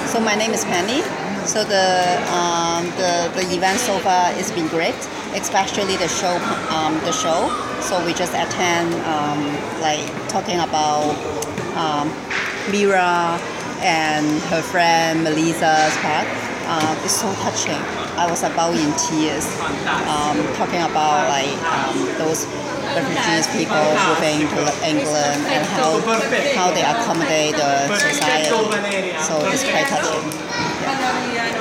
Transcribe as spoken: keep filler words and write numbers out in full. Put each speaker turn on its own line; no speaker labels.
So my name is Penny. So the um, the the event so far has been great, especially the show um, the show. So we just attend um, like talking about um, Mira and her friend Melissa's part. Uh, it's so touching. I was about in tears, um, talking about like um, those refugees people moving to England and how how they accommodate the society. So it's quite touching. Yeah.